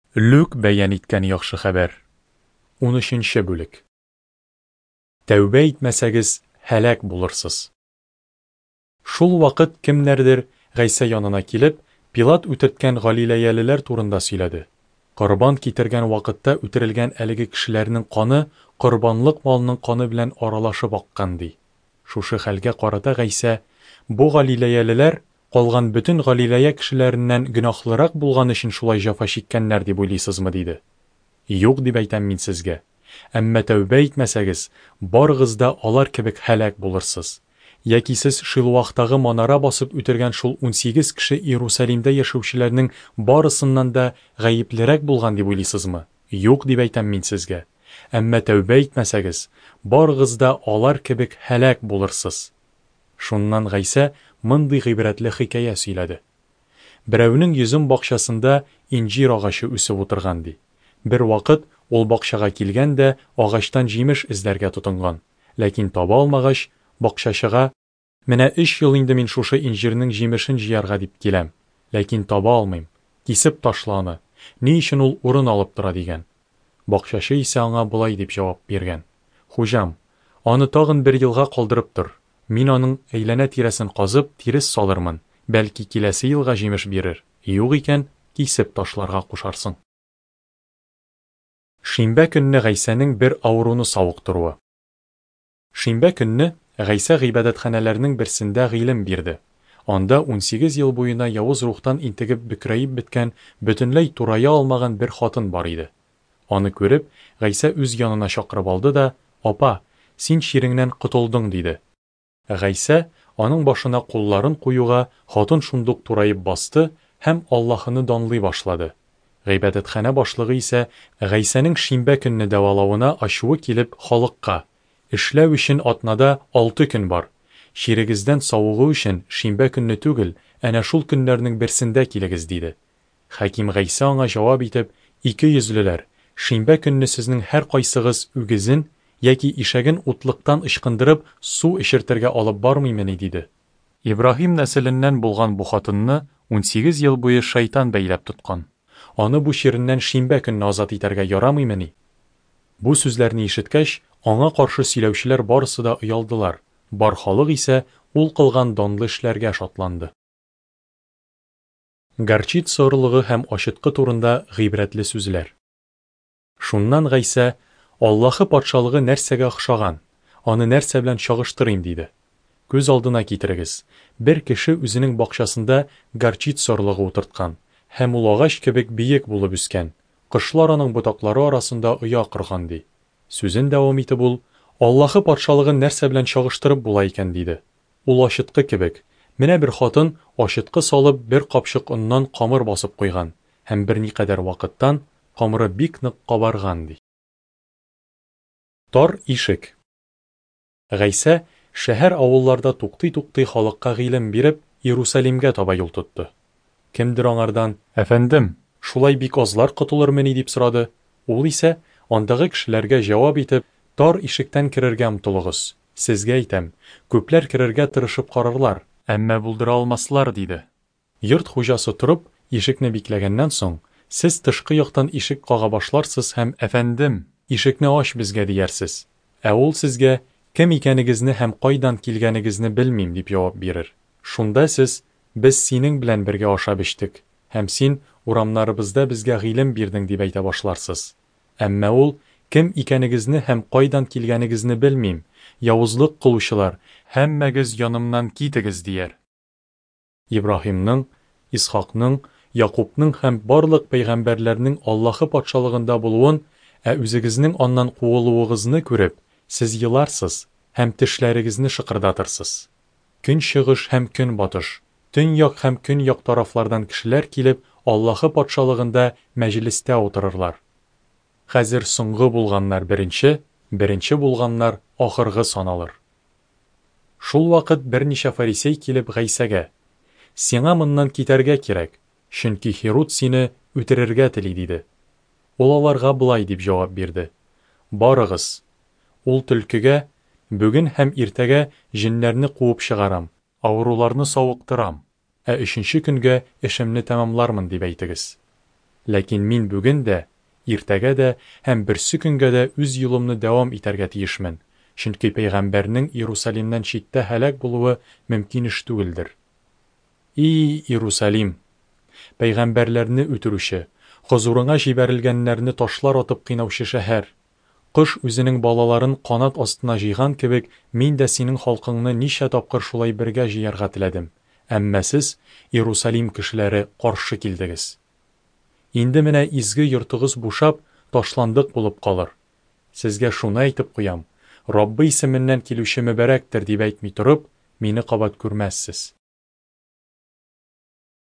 Люк бәян иткән яхшы хәбәр. 13-нче бүлек. Тәүбә итмәсәгез, һәлак булырсыз. Шул вакыт кемнәрдер Гайса янына килеп, Пилат үтерткән Галиләялеләр турында сөйләде. Корбан китергән вакытта үтерелгән әлеге кешеләрнең каны корбанлык малның каны белән аралашып аккан ди. Шушы хәлгә карата Гайса, бу Галиләялеләр калган бөтен Галиләя кешеләреннән гөнаһлырак булган өчен шулай җәфа чиккәннәр дип уйлыйсызмы диде. Юк дип әйтәм мин сезгә. Әмма тәүбә итмәсәгез, барыгыз да алар кебек һәлак булырсыз. Яки сез Шилуахтагы манара басып үтергән шул 18 кеше Иерусалимдә яшәүчеләрнең барысыннан да гаеплерәк булган дип уйлыйсызмы? Юк дип әйтәм мин сезгә. Әмма тәүбә итмәсәгез, барыгыз да алар кебек һәлак булырсыз. Шуннан Гайса мондый гыйбрәтле хикәя сөйләде. Берәүнең йөзем бакчасында инҗир агачы үсеп утырган ди. Бер вакыт ул бакчага килгән дә агачтан җимеш эзләргә тотынган. Ләкин таба алмагач, бакчачыга: "Менә 3 ел инде мин шушы инҗирнең җимешен җыярга дип киләм, ләкин таба алмыйм. Кисеп ташланы. Ни өчен ул урын алып тора?" дигән. Бакчачы исә аңа булай дип җавап биргән: "Хуҗам, аны тагын 1 елга калдырып тор. Мин аның әйләнә тирәсен казып, тирес салырмын. Бәлки киләсе елга җимеш бирер. Юк икән, кисеп ташларга кушарсың." Шимбә көнне Гайсаның бер авыруны савыктыруы. Шимбә көнне Гайса гыйбадәтханәләрнең берсендә гыйлем бирде. Анда 18 ел буена явыз рухтан интегеп бөкрәйеп беткән, бөтенләй турая алмаган бер хатын бар иде. Аны күреп, Гайса үз янына чакырып алды да: "Апа, син чиреңнән котылдың" диде. Гайса аның башына кулларын куюга, хатын шундук турайып басты һәм Аллаһыны данлый башлады. Гыйбадәтханә башлыгы исә Гайсаның шимбә көнне дәвалавына ачуы килеп халыкка: "Эшләү өчен атнада 6 көн бар. Чирегездән савыгу өчен шимбә көнне түгел, әнә шул көннәрнең берсендә килегез" диде. Хаким Гайса аңа җавап итеп: "Ике йөзлеләр, шимбә көнне сезнең һәр кайсыгыз үгезен яки ишәген утлыктан ычкындырып су эчертергә алып бармыймыни" диде. Ибраһим нәселеннән булган бу хатынны 18 ел буе шайтан бәйләп тоткан. Аны бу чиреннән шимбә көнне азат итәргә ярамыймыни? Бу сүзләрне ишеткәч, аңа каршы сөйләүчеләр барысы да оялдылар. Бар халык исә ул кылган данлы эшләргә шатланды. Горчит сорлыгы һәм ачыткы турында гыйбрәтле сүзләр. Шуннан Гайса: "Аллаһы патшалыгы нәрсәгә охшаган? Аны нәрсә белән чагыштырыйм" диде. Күз алдына китерегез. Бер кеше үзенең бакчасында горчит сорлыгы утырткан һәм ул агач кебек биек булып үскән. Кышлар аның ботаклары арасында оя корган ди. Сүзен дәвам итеп ул: "Аллаһы патшалыгын нәрсә белән чагыштырып була икән" диде. Ул ачыткы кебек. Менә бер хатын ачыткы салып бер капчык оннан камыр басып куйган һәм берникадәр вакыттан камыры бик нык кабарган ди. Тар ишек. Гайса шәһәр авылларда туктый-туктый халыкка гыйлем биреп, Иерусалимгә таба юл тотты. Кемдер аңардан: "Әфәндем, шулай бик азлар котылырмыни?" дип сорады. Ул исә андагы кешеләргә җавап итеп: "Тар ишектән керергә омтылыгыз. Сезгә әйтәм, күпләр керергә тырышып карарлар, әмма булдыра алмаслар" диде. Йорт хуҗасы торып, ишекне бикләгәннән соң, сез тышкы яктан ишек кага башларсыз һәм: "Әфәндем, ишекне ач безгә" диярсез. Ә ул сезгә: "Кем икәнегезне һәм кайдан килгәнегезне белмим" дип җавап бирер. Шунда сез: "Без синең белән бергә ашап эчтек, һәм син урамнарыбызда безгә гыйлем бирдең" дип әйтә башларсыз. Әмма ул: "Кем икәнегезне һәм кайдан килгәнегезне белмим, явызлык кылучылар, һәммәгез янымнан китегез" дияр. Ибраһимның, Исхакның, Якубның һәм барлык пәйгамбәрләрнең Аллаһы патшалыгында булуын, ә үзегезнең аннан куылуыгызны күреп, сез еларсыз һәм тешләрегезне шыкырдатырсыз. Көнчыгыш һәм көнбатыш, төньяк һәм көньяк тарафлардан кешеләр килеп, Аллаһы патшалыгында мәҗлестә утырырлар. Хәзер соңгы булганнар беренче, беренче булганнар ахыргы саналыр. Шул вакыт берничә фарисей килеп Гайсәгә: "Сиңа моннан китәргә кирәк, чөнки Херод сине үтерергә тели" диде. Ул аларга болай дип җавап бирде: "Барыгыз. Ул төлкегә: 'Бүген һәм иртәгә җиннәрне куып чыгарам, авыруларны савыктырам, ә 3нче көнгә эшемне тәмамлармын' дип әйтегез. Ләкин мин бүген дә, иртәгә дә һәм берсе көнгә дә үз юлымны дәвам итәргә тиешмен, чөнки Пәйғәмбәрнең Иерусалимнән читтә һәлак булуы мөмкин эш түгелдер. И Иерусалим! Пәйғәмбәрләрне үтерүче, хозурыңа җибәрелгәннәрне ташлар атып кыйнаучы шәһәр. Ҡош үзенең балаларын ҡанат астына җыйған кебек, мин дә синең халҡыңны нисә тапҡыр шулай бергә җыярға теләдем. Әммә сез, Иерусалим кешеләре, ҡаршы килдегеҙ. Инде менә изге йортоғоҙ бушап, ташландыҡ булып ҡалыр. Сезгә шуны әйтеп ҡуям, Раббы исеменнән килеүсе мөбәрәктер дип әйтмәй тороп, мине ҡабат күрмәҫсез.